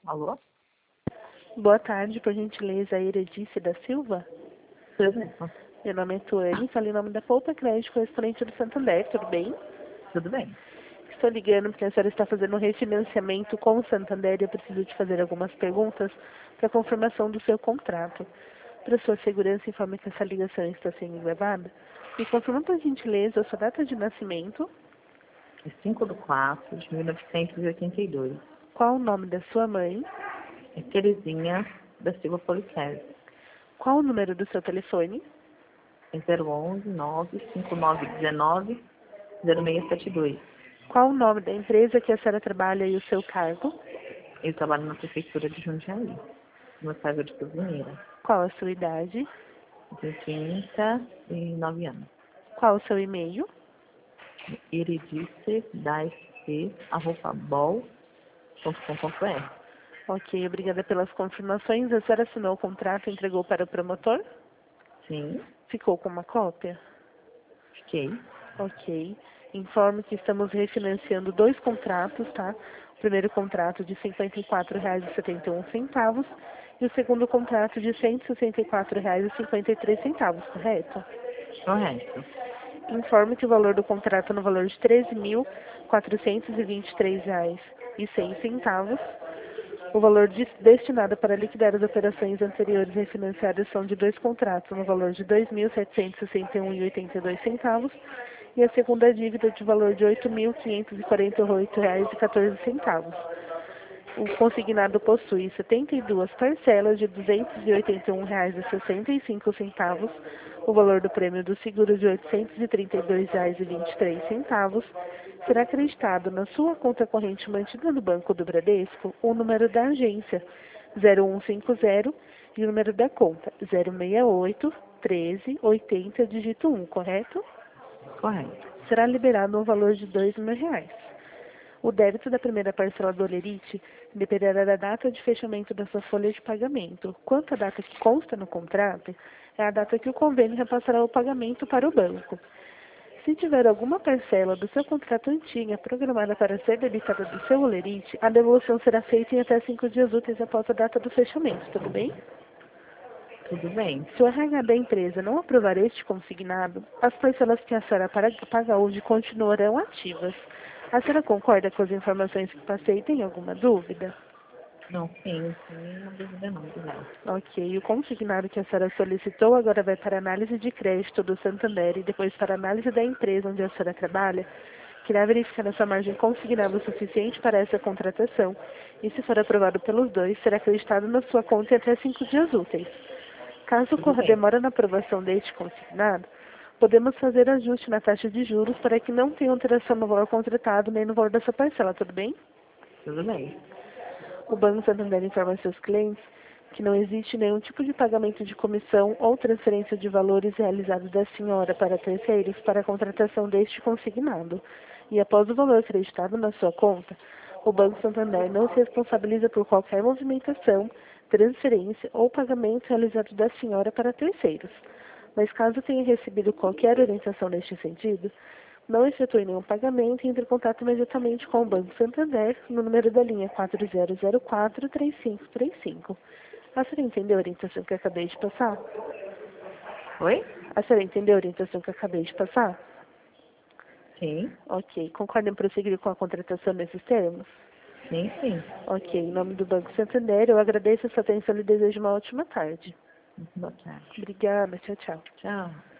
Alô? Boa tarde, por gentileza, Eredice da Silva. Tudo bem? Meu nome é Tuane, falo em nome da Poupa Crédito, correspondente do Santander, tudo bem? Tudo bem. Estou ligando porque a senhora está fazendo um refinanciamento com o Santander e eu preciso te fazer algumas perguntas para confirmação do seu contrato. Para sua segurança, informe que essa ligação está sendo gravada. Me confirma, por gentileza, a sua data de nascimento, É 5/4/1982. qual o nome da sua mãe, É Terezinha da Silva Policés. qual o número do seu telefone, É 011-95919-0672. qual o nome da empresa que a senhora trabalha e o seu cargo, Eu trabalho na prefeitura de Jundiaí, no cargo de cozinheira. qual a sua idade, Tenho 39 anos. qual o seu e-mail. Eredice@bol.com.br. Ok, obrigada pelas confirmações. A senhora assinou o contrato e entregou para o promotor? Sim, Ficou com uma cópia? fiquei. Ok. Informo que estamos refinanciando dois contratos, tá? O primeiro contrato de R$ 54,71 e o segundo contrato de R$ 164,53, correto? Correto. Informo que o valor do contrato é no valor de R$ 13.423,01. O valor destinado para liquidar as operações anteriores refinanciadas são de dois contratos, no valor de R$ 2.761,82 e a segunda dívida de valor de R$ 8.548,14. O consignado possui 72 parcelas de R$ 281,65, o valor do prêmio do seguro de R$ 832,23. Será acreditado na sua conta corrente mantida no Banco do Bradesco o número da agência 0150 e o número da conta 068 13 80 dígito 1, correto? Correto. Será liberado um valor de R$ 2.000. O débito da primeira parcela do Olerite dependerá da data de fechamento da sua folha de pagamento. Quanto à data que consta no contrato, é a data que o convênio repassará o pagamento para o banco. Se tiver alguma parcela do seu contrato antiga programada para ser debitada do seu Olerite, a devolução será feita em até 5 dias úteis após a data do fechamento, tudo bem? Tudo bem. Se o RH da empresa não aprovar este consignado, as parcelas que a senhora paga hoje continuarão ativas. A senhora concorda com as informações que passei? Tem alguma dúvida? Não, sim, nenhuma dúvida não, Guilherme. Ok. O consignado que a senhora solicitou agora vai para análise de crédito do Santander e depois para análise da empresa onde a senhora trabalha, que irá verificar a sua margem consignada o suficiente para essa contratação e, se for aprovado pelos dois, será acreditado na sua conta em até 5 dias úteis. Caso Tudo ocorra bem. demora na aprovação deste consignado, podemos fazer ajuste na taxa de juros para que não tenha alteração no valor contratado nem no valor da sua parcela, tudo bem? Tudo bem. O Banco Santander informa seus clientes que não existe nenhum tipo de pagamento de comissão ou transferência de valores realizados da senhora para terceiros para a contratação deste consignado. E após o valor acreditado na sua conta, o Banco Santander não se responsabiliza por qualquer movimentação, transferência ou pagamento realizado da senhora para terceiros. Mas caso tenha recebido qualquer orientação neste sentido, não efetue nenhum pagamento e entre em contato imediatamente com o Banco Santander no número da linha 4004-3535. A senhora entendeu a orientação que eu acabei de passar? Oi? A senhora entendeu a orientação que eu acabei de passar? Sim, Ok. Concorda em prosseguir com a contratação nesses termos? sim, sim. Ok. Em nome do Banco Santander, eu agradeço a sua atenção e desejo uma ótima tarde. Boa tarde. Obrigada. Tchau, tchau. Tchau.